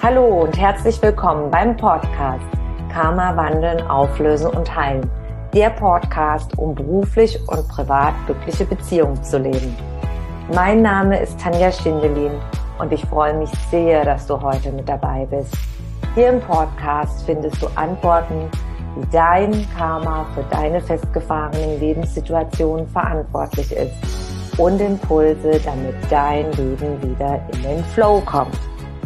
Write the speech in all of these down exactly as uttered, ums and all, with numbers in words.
Hallo und herzlich willkommen beim Podcast Karma wandeln, auflösen und heilen. Der Podcast, um beruflich und privat glückliche Beziehungen zu leben. Mein Name ist Tanja Schindelin und ich freue mich sehr, dass du heute mit dabei bist. Hier im Podcast findest du Antworten, wie dein Karma für deine festgefahrenen Lebenssituationen verantwortlich ist und Impulse, damit dein Leben wieder in den Flow kommt.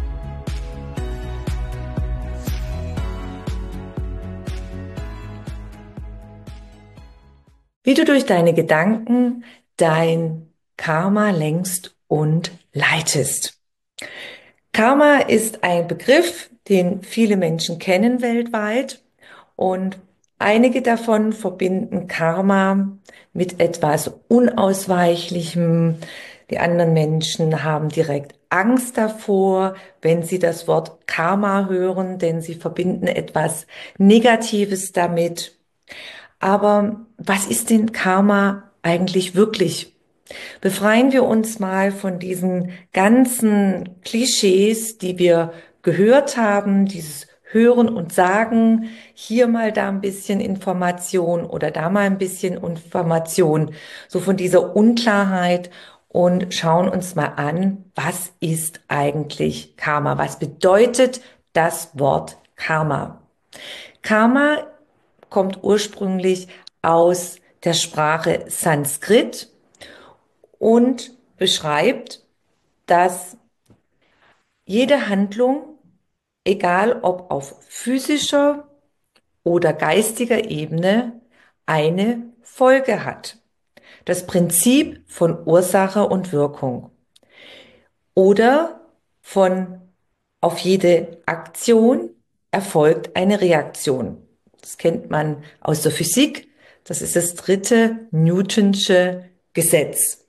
Wie du durch deine Gedanken dein Karma lenkst und leitest. Karma ist ein Begriff, den viele Menschen kennen weltweit, und einige davon verbinden Karma mit etwas Unausweichlichem. Die anderen Menschen haben direkt Angst davor, wenn sie das Wort Karma hören, denn sie verbinden etwas Negatives damit. Aber was ist denn Karma eigentlich wirklich? Befreien wir uns mal von diesen ganzen Klischees, die wir gehört haben, dieses Hören und Sagen, hier mal da ein bisschen Information oder da mal ein bisschen Information, so von dieser Unklarheit, und schauen uns mal an, was ist eigentlich Karma? Was bedeutet das Wort Karma? Karma kommt ursprünglich aus der Sprache Sanskrit und beschreibt, dass jede Handlung, egal ob auf physischer oder geistiger Ebene, eine Folge hat. Das Prinzip von Ursache und Wirkung. Oder von auf jede Aktion erfolgt eine Reaktion. Das kennt man aus der Physik. Das ist das dritte Newtonsche Gesetz.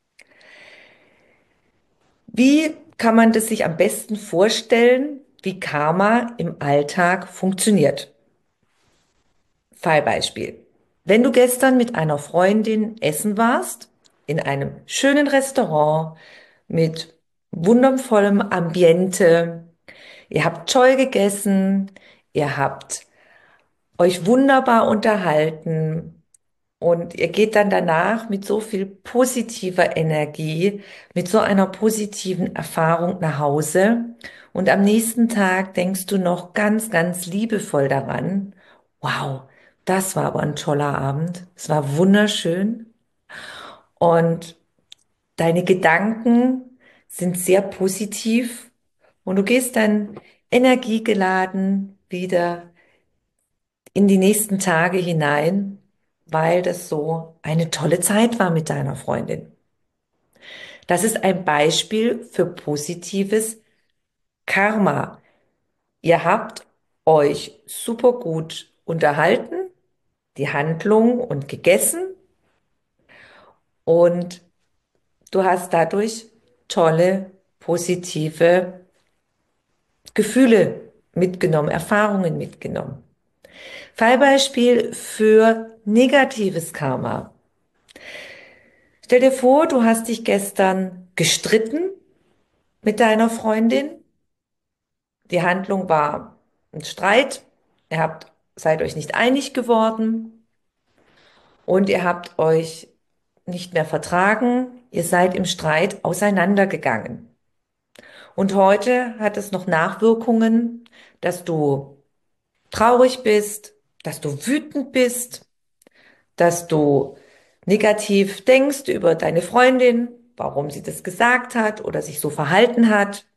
Wie kann man das sich am besten vorstellen, wie Karma im Alltag funktioniert? Fallbeispiel. Wenn du gestern mit einer Freundin essen warst, in einem schönen Restaurant mit wundervollem Ambiente, ihr habt toll gegessen, ihr habt euch wunderbar unterhalten und ihr geht dann danach mit so viel positiver Energie, mit so einer positiven Erfahrung nach Hause, und am nächsten Tag denkst du noch ganz, ganz liebevoll daran: Wow, das war aber ein toller Abend, es war wunderschön, und deine Gedanken sind sehr positiv und du gehst dann energiegeladen wieder in die nächsten Tage hinein, weil das so eine tolle Zeit war mit deiner Freundin. Das ist ein Beispiel für positives Karma. Ihr habt euch super gut unterhalten, die Handlung und gegessen, und du hast dadurch tolle, positive Gefühle mitgenommen, Erfahrungen mitgenommen. Fallbeispiel für negatives Karma. Stell dir vor, du hast dich gestern gestritten mit deiner Freundin. Die Handlung war ein Streit. Ihr habt, seid euch nicht einig geworden und ihr habt euch nicht mehr vertragen. Ihr seid im Streit auseinandergegangen. Und heute hat es noch Nachwirkungen, dass du traurig bist, dass du wütend bist, dass du negativ denkst über deine Freundin, warum sie das gesagt hat oder sich so verhalten hat.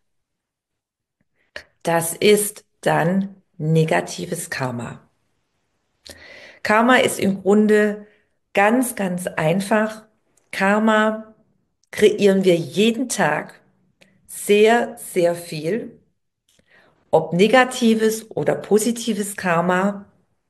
Das ist dann negatives Karma. Karma ist im Grunde ganz, ganz einfach. Karma kreieren wir jeden Tag sehr, sehr viel. Ob negatives oder positives Karma.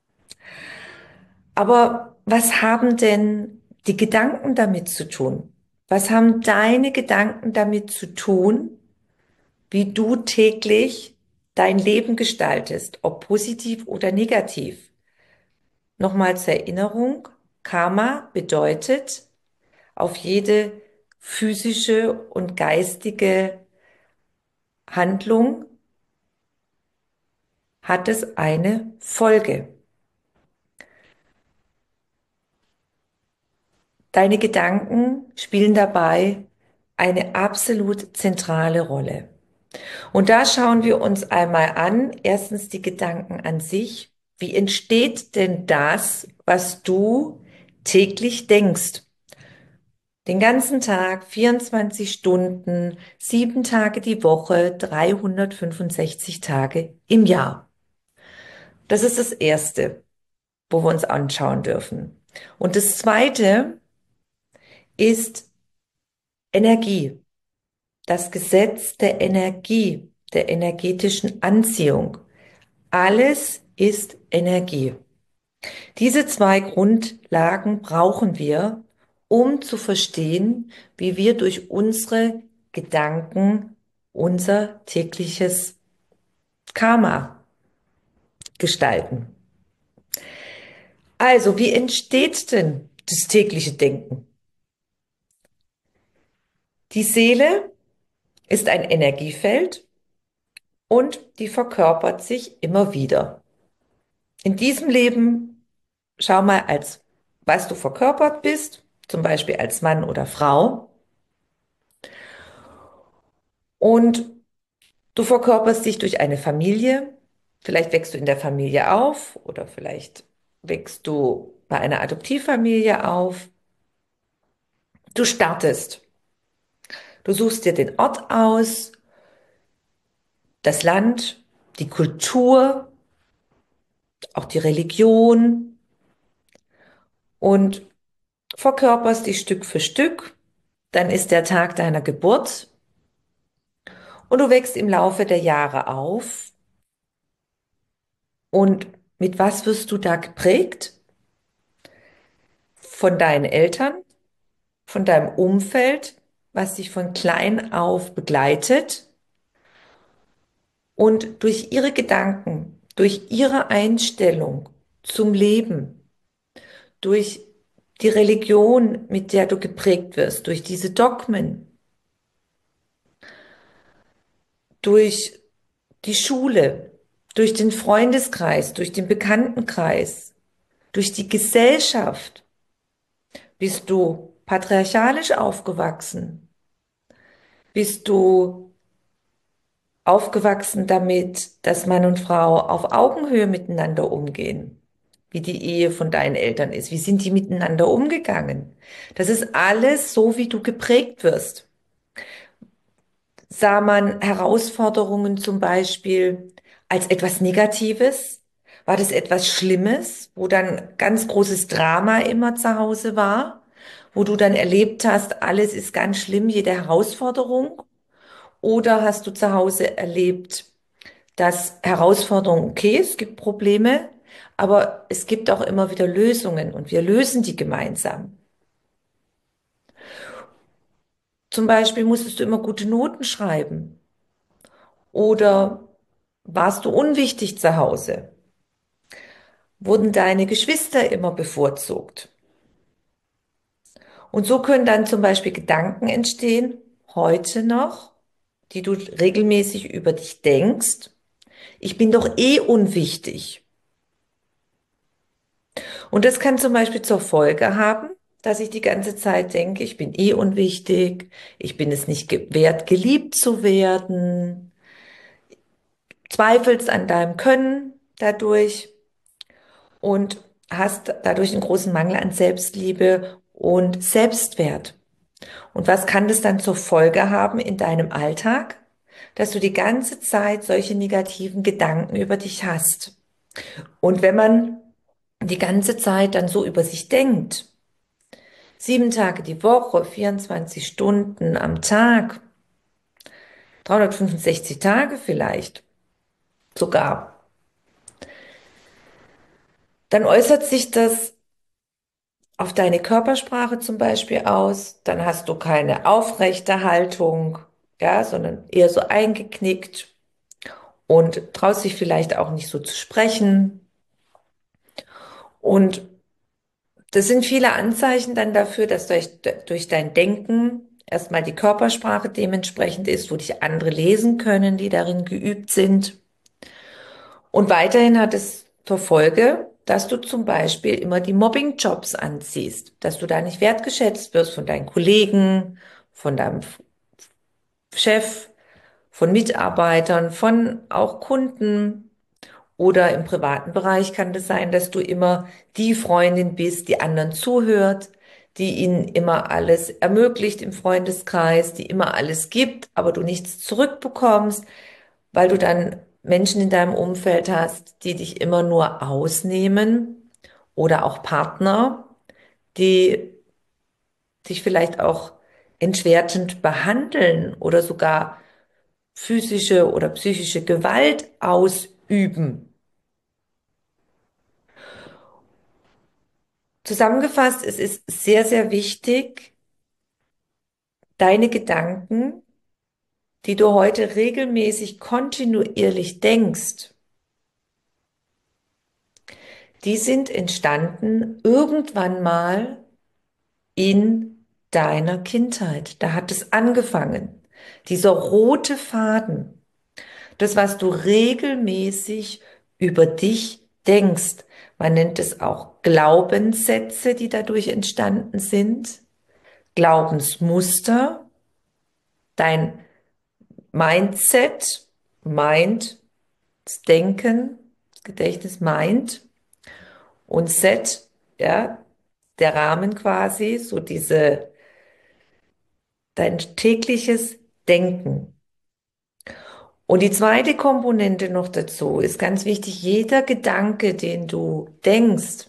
Aber was haben denn die Gedanken damit zu tun? Was haben deine Gedanken damit zu tun, wie du täglich dein Leben gestaltest, ob positiv oder negativ? Nochmal zur Erinnerung: Karma bedeutet, auf jede physische und geistige Handlung hat es eine Folge. Deine Gedanken spielen dabei eine absolut zentrale Rolle. Und da schauen wir uns einmal an, erstens die Gedanken an sich. Wie entsteht denn das, was du täglich denkst? Den ganzen Tag, vierundzwanzig Stunden, sieben Tage die Woche, dreihundertfünfundsechzig Tage im Jahr. Das ist das Erste, wo wir uns anschauen dürfen. Und das Zweite ist Energie. Das Gesetz der Energie, der energetischen Anziehung. Alles ist Energie. Diese zwei Grundlagen brauchen wir, um zu verstehen, wie wir durch unsere Gedanken unser tägliches Karma gestalten. Also, wie entsteht denn das tägliche Denken? Die Seele ist ein Energiefeld und die verkörpert sich immer wieder. In diesem Leben, schau mal, als was du verkörpert bist, zum Beispiel als Mann oder Frau. Und du verkörperst dich durch eine Familie. Vielleicht wächst du in der Familie auf oder vielleicht wächst du bei einer Adoptivfamilie auf. Du startest. Du suchst dir den Ort aus, das Land, die Kultur, auch die Religion und verkörperst dich Stück für Stück. Dann ist der Tag deiner Geburt und du wächst im Laufe der Jahre auf. Und mit was wirst du da geprägt? Von deinen Eltern, von deinem Umfeld, was dich von klein auf begleitet und durch ihre Gedanken, durch ihre Einstellung zum Leben, durch die Religion, mit der du geprägt wirst, durch diese Dogmen, durch die Schule, durch den Freundeskreis, durch den Bekanntenkreis, durch die Gesellschaft, bist du patriarchalisch aufgewachsen, bist du aufgewachsen damit, dass Mann und Frau auf Augenhöhe miteinander umgehen, wie die Ehe von deinen Eltern ist. Wie sind die miteinander umgegangen? Das ist alles so, wie du geprägt wirst. Sah man Herausforderungen zum Beispiel als etwas Negatives? War das etwas Schlimmes, wo dann ganz großes Drama immer zu Hause war, wo du dann erlebt hast, alles ist ganz schlimm, jede Herausforderung? Oder hast du zu Hause erlebt, dass Herausforderungen, okay, es gibt Probleme, aber es gibt auch immer wieder Lösungen und wir lösen die gemeinsam. Zum Beispiel musstest du immer gute Noten schreiben oder warst du unwichtig zu Hause? Wurden deine Geschwister immer bevorzugt? Und so können dann zum Beispiel Gedanken entstehen, heute noch, die du regelmäßig über dich denkst. Ich bin doch eh unwichtig. Und das kann zum Beispiel zur Folge haben, dass ich die ganze Zeit denke, ich bin eh unwichtig, ich bin es nicht ge- wert, geliebt zu werden, zweifelst an deinem Können dadurch und hast dadurch einen großen Mangel an Selbstliebe und Selbstwert. Und was kann das dann zur Folge haben in deinem Alltag? Dass du die ganze Zeit solche negativen Gedanken über dich hast. Und wenn man die ganze Zeit dann so über sich denkt, sieben Tage die Woche, vierundzwanzig Stunden am Tag, dreihundertfünfundsechzig Tage vielleicht sogar, dann äußert sich das auf deine Körpersprache zum Beispiel aus. Dann hast du keine aufrechte Haltung, ja, sondern eher so eingeknickt und traust dich vielleicht auch nicht so zu sprechen. Und das sind viele Anzeichen dann dafür, dass durch, durch dein Denken erstmal die Körpersprache dementsprechend ist, wo dich andere lesen können, die darin geübt sind. Und weiterhin hat es zur Folge, dass du zum Beispiel immer die Mobbing-Jobs anziehst, dass du da nicht wertgeschätzt wirst von deinen Kollegen, von deinem Chef, von Mitarbeitern, von auch Kunden. Oder im privaten Bereich kann das sein, dass du immer die Freundin bist, die anderen zuhört, die ihnen immer alles ermöglicht im Freundeskreis, die immer alles gibt, aber du nichts zurückbekommst, weil du dann Menschen in deinem Umfeld hast, die dich immer nur ausnehmen oder auch Partner, die dich vielleicht auch entwertend behandeln oder sogar physische oder psychische Gewalt ausüben. Zusammengefasst, es ist sehr, sehr wichtig, deine Gedanken, die du heute regelmäßig kontinuierlich denkst, die sind entstanden irgendwann mal in deiner Kindheit. Da hat es angefangen. Dieser rote Faden, das, was du regelmäßig über dich denkst. Man nennt es auch Glaubenssätze, die dadurch entstanden sind, Glaubensmuster, dein Mindset, Mind, das Denken, das Gedächtnis, Mind und Set, ja, der Rahmen quasi, so diese, dein tägliches Denken. Und die zweite Komponente noch dazu ist ganz wichtig, jeder Gedanke, den du denkst,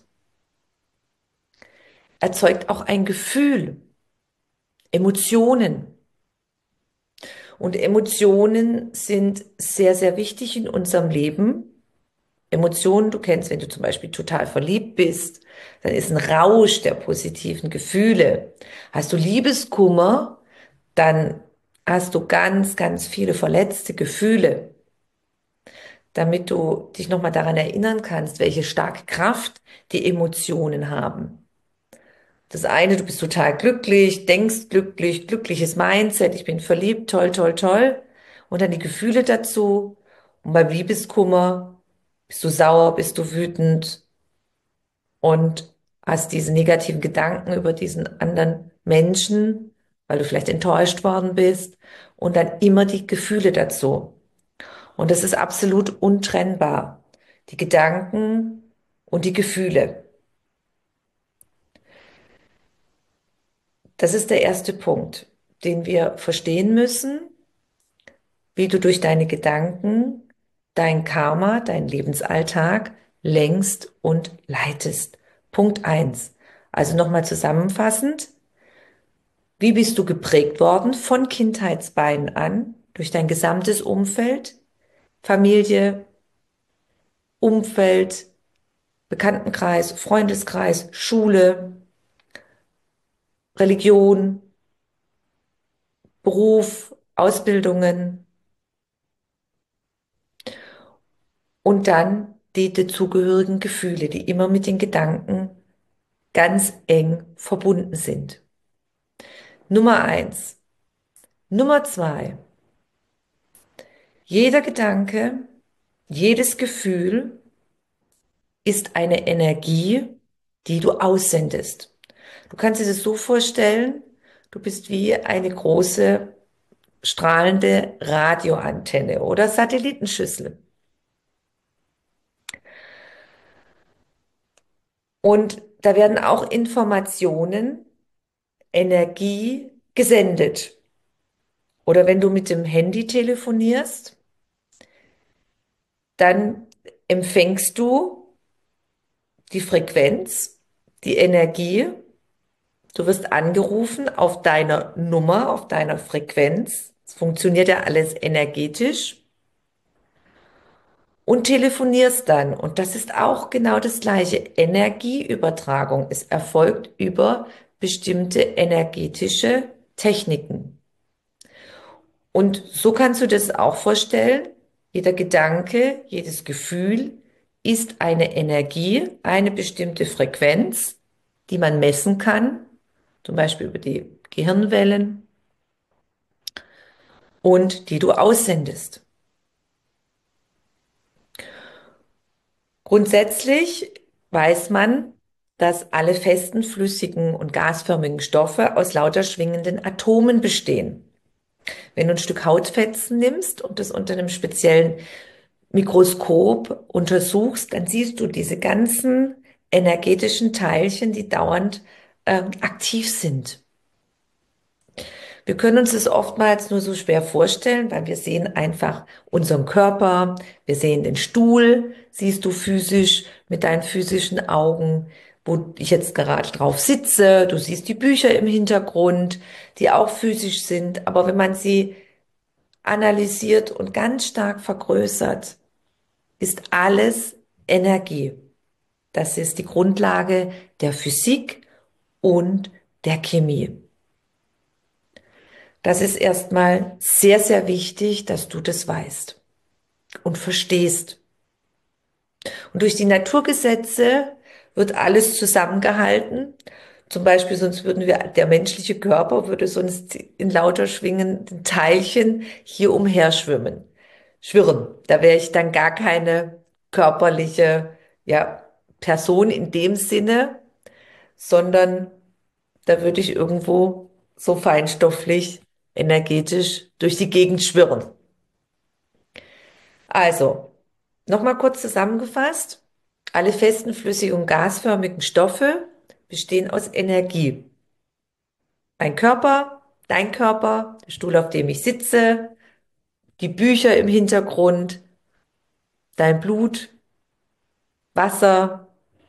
erzeugt auch ein Gefühl, Emotionen. Und Emotionen sind sehr, sehr wichtig in unserem Leben. Emotionen, du kennst, wenn du zum Beispiel total verliebt bist, dann ist ein Rausch der positiven Gefühle. Hast du Liebeskummer, dann hast du ganz, ganz viele verletzte Gefühle, damit du dich nochmal daran erinnern kannst, welche starke Kraft die Emotionen haben. Das eine, du bist total glücklich, denkst glücklich, glückliches Mindset, ich bin verliebt, toll, toll, toll. Und dann die Gefühle dazu. Und beim Liebeskummer bist du sauer, bist du wütend und hast diese negativen Gedanken über diesen anderen Menschen, weil du vielleicht enttäuscht worden bist. Und dann immer die Gefühle dazu. Und das ist absolut untrennbar. Die Gedanken und die Gefühle. Das ist der erste Punkt, den wir verstehen müssen, wie du durch deine Gedanken dein Karma, deinen Lebensalltag lenkst und leitest. Punkt eins. Also nochmal zusammenfassend, wie bist du geprägt worden von Kindheitsbeinen an durch dein gesamtes Umfeld, Familie, Umfeld, Bekanntenkreis, Freundeskreis, Schule, Religion, Beruf, Ausbildungen und dann die dazugehörigen Gefühle, die immer mit den Gedanken ganz eng verbunden sind. Nummer eins. Nummer zwei. Jeder Gedanke, jedes Gefühl ist eine Energie, die du aussendest. Du kannst dir das so vorstellen, du bist wie eine große strahlende Radioantenne oder Satellitenschüssel. Und da werden auch Informationen, Energie gesendet. Oder wenn du mit dem Handy telefonierst, dann empfängst du die Frequenz, die Energie. Du wirst angerufen auf deiner Nummer, auf deiner Frequenz. Es funktioniert ja alles energetisch und telefonierst dann. Und das ist auch genau das gleiche. Energieübertragung. Es erfolgt über bestimmte energetische Techniken. Und so kannst du das auch vorstellen. Jeder Gedanke, jedes Gefühl ist eine Energie, eine bestimmte Frequenz, die man messen kann, zum Beispiel über die Gehirnwellen und die du aussendest. Grundsätzlich weiß man, dass alle festen, flüssigen und gasförmigen Stoffe aus lauter schwingenden Atomen bestehen. Wenn du ein Stück Hautfetzen nimmst und das unter einem speziellen Mikroskop untersuchst, dann siehst du diese ganzen energetischen Teilchen, die dauernd ähm, aktiv sind. Wir können uns das oftmals nur so schwer vorstellen, weil wir sehen einfach unseren Körper, wir sehen den Stuhl, siehst du physisch mit deinen physischen Augen, wo ich jetzt gerade drauf sitze, du siehst die Bücher im Hintergrund, die auch physisch sind, aber wenn man sie analysiert und ganz stark vergrößert, ist alles Energie. Das ist die Grundlage der Physik und der Chemie. Das ist erstmal sehr, sehr wichtig, dass du das weißt und verstehst. Und durch die Naturgesetze wird alles zusammengehalten. Zum Beispiel, sonst würden wir, der menschliche Körper würde sonst in lauter schwingenden Teilchen hier umherschwimmen, schwirren. Da wäre ich dann gar keine körperliche, ja, Person in dem Sinne, sondern da würde ich irgendwo so feinstofflich, energetisch durch die Gegend schwirren. Also, nochmal kurz zusammengefasst. Alle festen, flüssigen und gasförmigen Stoffe bestehen aus Energie. Mein Körper, dein Körper, der Stuhl, auf dem ich sitze, die Bücher im Hintergrund, dein Blut, Wasser,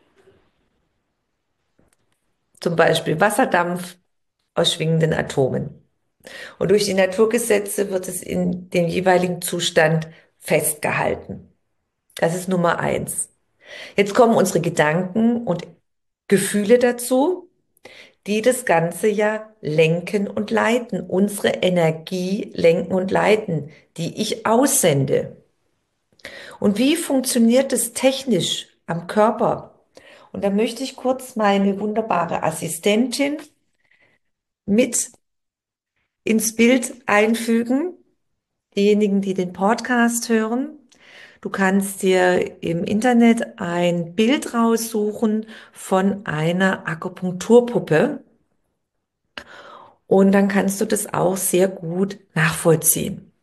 zum Beispiel Wasserdampf aus schwingenden Atomen. Und durch die Naturgesetze wird es in dem jeweiligen Zustand festgehalten. Das ist Nummer eins. Jetzt kommen unsere Gedanken und Gefühle dazu, die das Ganze ja lenken und leiten, unsere Energie lenken und leiten, die ich aussende. Und wie funktioniert es technisch am Körper? Und da möchte ich kurz meine wunderbare Assistentin mit ins Bild einfügen, diejenigen, die den Podcast hören. Du kannst dir im Internet ein Bild raussuchen von einer Akupunkturpuppe und dann kannst du das auch sehr gut nachvollziehen.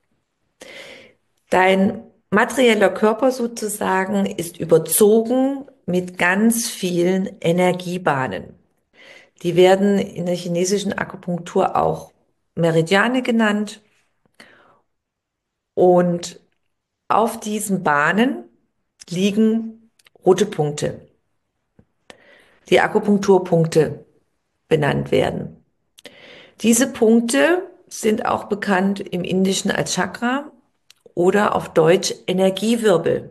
Dein materieller Körper sozusagen ist überzogen mit ganz vielen Energiebahnen. Die werden in der chinesischen Akupunktur auch Meridiane genannt und auf diesen Bahnen liegen rote Punkte, die Akupunkturpunkte benannt werden. Diese Punkte sind auch bekannt im Indischen als Chakra oder auf Deutsch Energiewirbel.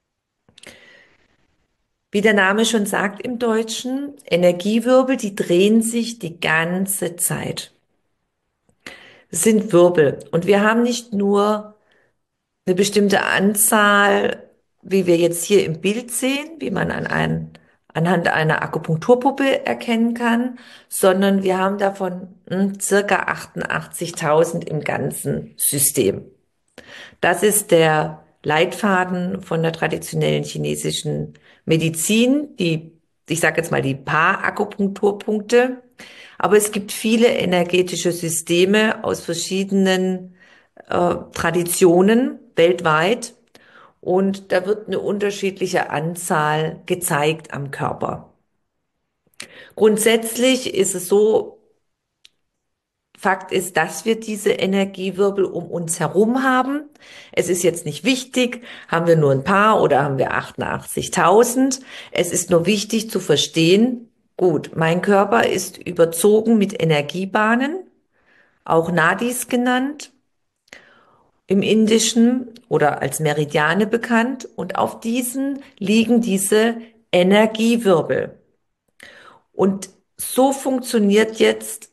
Wie der Name schon sagt im Deutschen, Energiewirbel, die drehen sich die ganze Zeit. Es sind Wirbel und wir haben nicht nur eine bestimmte Anzahl, wie wir jetzt hier im Bild sehen, wie man an ein, anhand einer Akupunkturpuppe erkennen kann, sondern wir haben davon hm, circa achtundachtzigtausend im ganzen System. Das ist der Leitfaden von der traditionellen chinesischen Medizin, die, ich sage jetzt mal die Paar-Akupunkturpunkte. Aber es gibt viele energetische Systeme aus verschiedenen äh, Traditionen weltweit und da wird eine unterschiedliche Anzahl gezeigt am Körper. Grundsätzlich ist es so, Fakt ist, dass wir diese Energiewirbel um uns herum haben. Es ist jetzt nicht wichtig, haben wir nur ein paar oder haben wir achtundachtzigtausend. Es ist nur wichtig zu verstehen, gut, mein Körper ist überzogen mit Energiebahnen, auch Nadis genannt, im Indischen oder als Meridiane bekannt. Und auf diesen liegen diese Energiewirbel. Und so funktioniert jetzt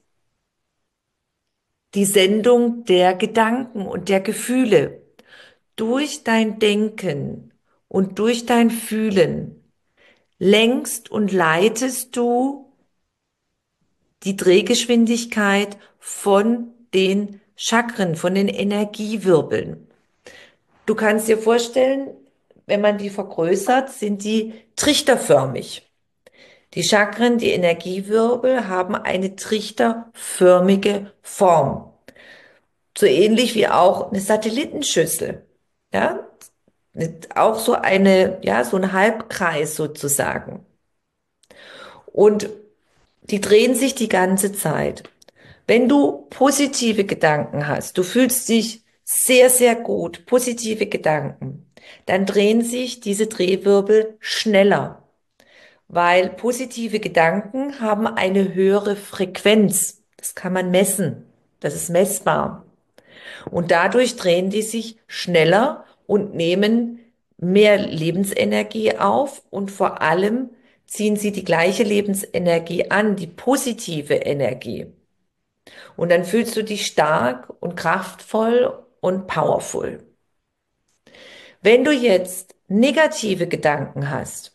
die Sendung der Gedanken und der Gefühle. Durch dein Denken und durch dein Fühlen lenkst und leitest du die Drehgeschwindigkeit von den Chakren, von den Energiewirbeln. Du kannst dir vorstellen, wenn man die vergrößert, sind die trichterförmig. Die Chakren, die Energiewirbel haben eine trichterförmige Form. So ähnlich wie auch eine Satellitenschüssel. Ja, auch so eine, ja, so ein Halbkreis sozusagen. Und die drehen sich die ganze Zeit. Wenn du positive Gedanken hast, du fühlst dich sehr, sehr gut, positive Gedanken, dann drehen sich diese Drehwirbel schneller, weil positive Gedanken haben eine höhere Frequenz. Das kann man messen. Das ist messbar. Und dadurch drehen die sich schneller und nehmen mehr Lebensenergie auf und vor allem ziehen sie die gleiche Lebensenergie an, die positive Energie. Und dann fühlst du dich stark und kraftvoll und powerful. Wenn du jetzt negative Gedanken hast,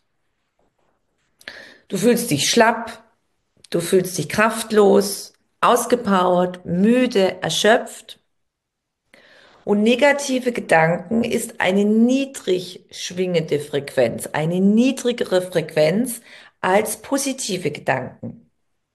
du fühlst dich schlapp, du fühlst dich kraftlos, ausgepowert, müde, erschöpft. Und negative Gedanken ist eine niedrig schwingende Frequenz, eine niedrigere Frequenz als positive Gedanken.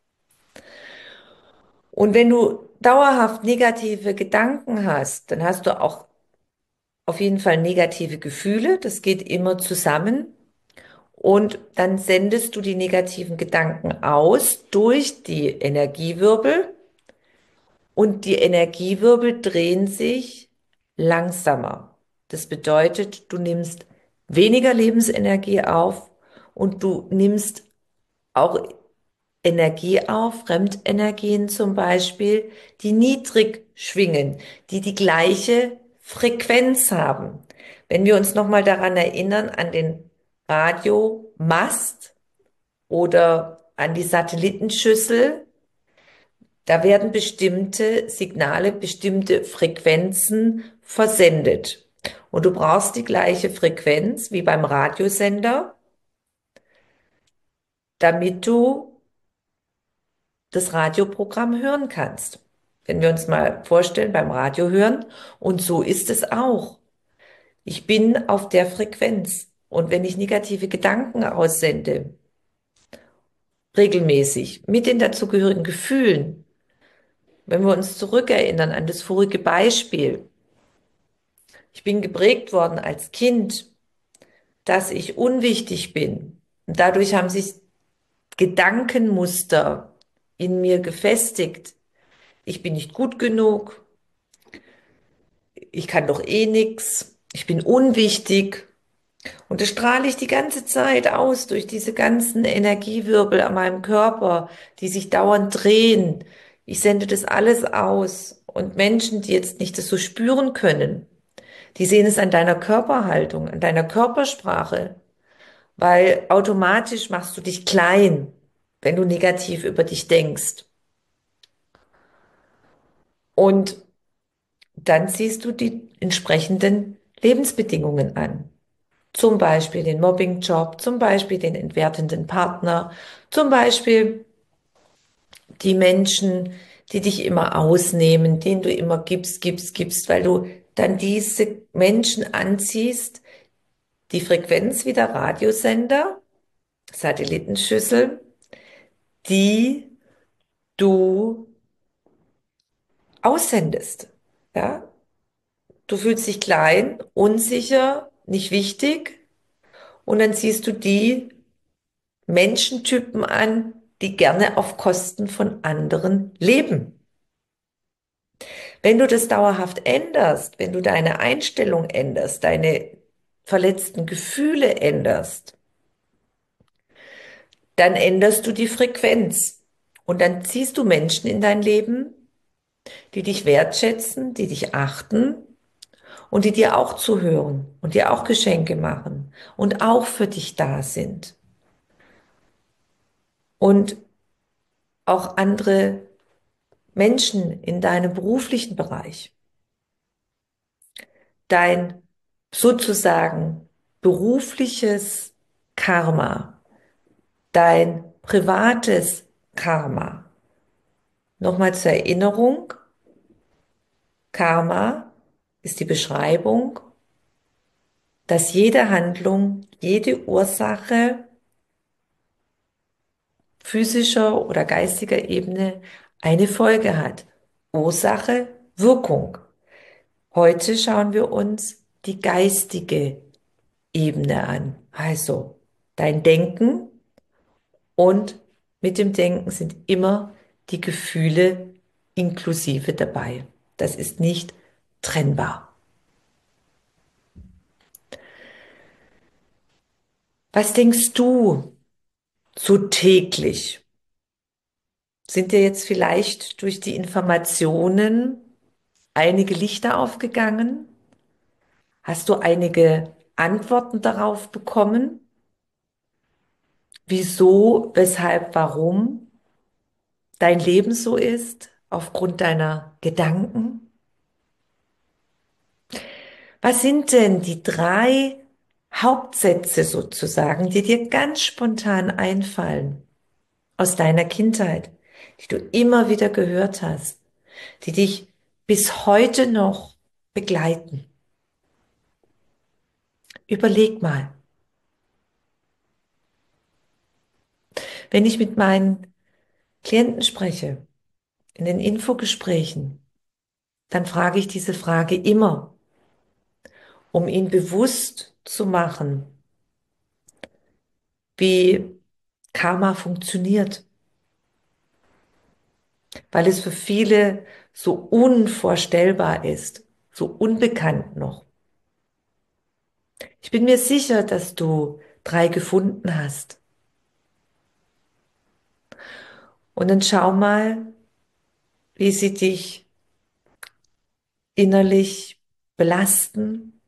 Und wenn du dauerhaft negative Gedanken hast, dann hast du auch auf jeden Fall negative Gefühle. Das geht immer zusammen. Und dann sendest du die negativen Gedanken aus durch die Energiewirbel. Und die Energiewirbel drehen sich langsamer. Das bedeutet, du nimmst weniger Lebensenergie auf und du nimmst auch Energie auf, Fremdenergien zum Beispiel, die niedrig schwingen, die die gleiche Frequenz haben. Wenn wir uns nochmal daran erinnern, an den Radiomast oder an die Satellitenschüssel, da werden bestimmte Signale, bestimmte Frequenzen versendet. Und du brauchst die gleiche Frequenz wie beim Radiosender, damit du das Radioprogramm hören kannst. Wenn wir uns mal vorstellen, beim Radio hören, und so ist es auch. Ich bin auf der Frequenz. Und wenn ich negative Gedanken aussende, regelmäßig, mit den dazugehörigen Gefühlen, wenn wir uns zurückerinnern an das vorige Beispiel, ich bin geprägt worden als Kind, dass ich unwichtig bin. Und dadurch haben sich Gedankenmuster in mir gefestigt. Ich bin nicht gut genug, ich kann doch eh nix, ich bin unwichtig. Und das strahle ich die ganze Zeit aus durch diese ganzen Energiewirbel an meinem Körper, die sich dauernd drehen. Ich sende das alles aus. Und Menschen, die jetzt nicht das so spüren können, die sehen es an deiner Körperhaltung, an deiner Körpersprache, weil automatisch machst du dich klein, wenn du negativ über dich denkst. Und dann ziehst du die entsprechenden Lebensbedingungen an. Zum Beispiel den Mobbingjob, zum Beispiel den entwertenden Partner, zum Beispiel die Menschen, die dich immer ausnehmen, denen du immer gibst, gibst, gibst, weil du dann diese Menschen anziehst, die Frequenz wie der Radiosender, Satellitenschüssel, die du aussendest. Ja, du fühlst dich klein, unsicher, nicht wichtig und dann siehst du die Menschentypen an, die gerne auf Kosten von anderen leben. Wenn du das dauerhaft änderst, wenn du deine Einstellung änderst, deine verletzten Gefühle änderst, dann änderst du die Frequenz und dann ziehst du Menschen in dein Leben, die dich wertschätzen, die dich achten und die dir auch zuhören und dir auch Geschenke machen und auch für dich da sind. Und auch andere Menschen in deinem beruflichen Bereich. Dein sozusagen berufliches Karma, dein privates Karma. Nochmal zur Erinnerung, Karma ist die Beschreibung dass jede Handlung, jede Ursache physischer oder geistiger Ebene eine Folge hat. Ursache, Wirkung. Heute schauen wir uns die geistige Ebene an. Also dein Denken, und mit dem Denken sind immer die Gefühle inklusive dabei. Das ist nicht trennbar. Was denkst du so täglich? Sind dir jetzt vielleicht durch die Informationen einige Lichter aufgegangen? Hast du einige Antworten darauf bekommen? Wieso, weshalb, warum dein Leben so ist, aufgrund deiner Gedanken? Was sind denn die drei Hauptsätze sozusagen, die dir ganz spontan einfallen aus deiner Kindheit, die du immer wieder gehört hast, die dich bis heute noch begleiten? Überleg mal. Wenn ich mit meinen Klienten spreche, in den Infogesprächen, dann frage ich diese Frage immer, um ihnen bewusst zu machen, wie Karma funktioniert, weil es für viele so unvorstellbar ist, so unbekannt noch. Ich bin mir sicher, dass du drei gefunden hast. Und dann schau mal, wie sie dich innerlich belasten.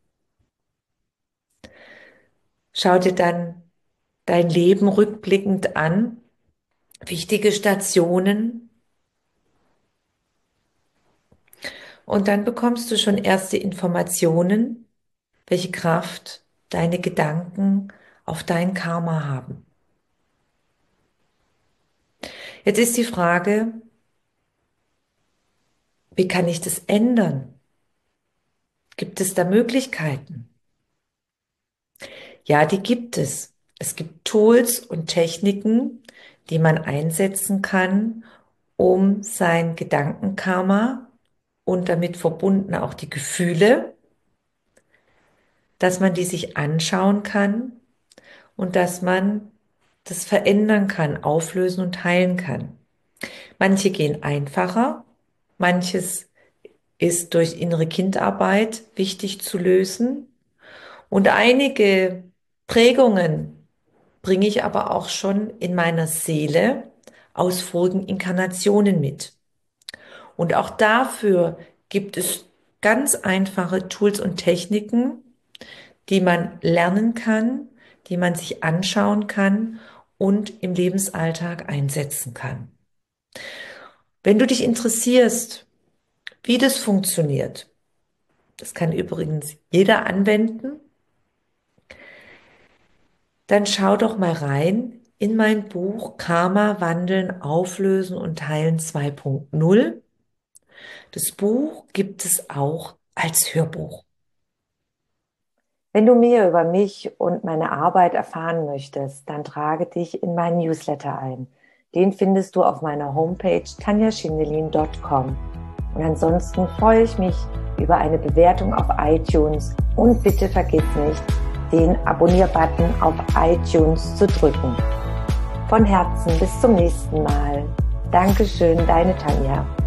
Schau dir dann dein Leben rückblickend an, wichtige Stationen. Und dann bekommst du schon erste Informationen, welche Kraft deine Gedanken auf dein Karma haben. Jetzt ist die Frage, wie kann ich das ändern? Gibt es da Möglichkeiten? Ja, die gibt es. Es gibt Tools und Techniken, die man einsetzen kann, um sein Gedankenkarma und damit verbunden auch die Gefühle, dass man die sich anschauen kann und dass man das verändern kann, auflösen und heilen kann. Manche gehen einfacher, manches ist durch innere Kindarbeit wichtig zu lösen und einige Prägungen bringe ich aber auch schon in meiner Seele aus vorigen Inkarnationen mit. Und auch dafür gibt es ganz einfache Tools und Techniken, die man lernen kann, die man sich anschauen kann und im Lebensalltag einsetzen kann. Wenn du dich interessierst, wie das funktioniert, das kann übrigens jeder anwenden, dann schau doch mal rein in mein Buch Karma wandeln, auflösen und heilen zwei Punkt null. Das Buch gibt es auch als Hörbuch. Wenn du mehr über mich und meine Arbeit erfahren möchtest, dann trage dich in meinen Newsletter ein. Den findest du auf meiner Homepage tanja schindelin punkt com. Und ansonsten freue ich mich über eine Bewertung auf iTunes und bitte vergiss nicht, den Abonnier-Button auf iTunes zu drücken. Von Herzen bis zum nächsten Mal. Dankeschön, deine Tanja.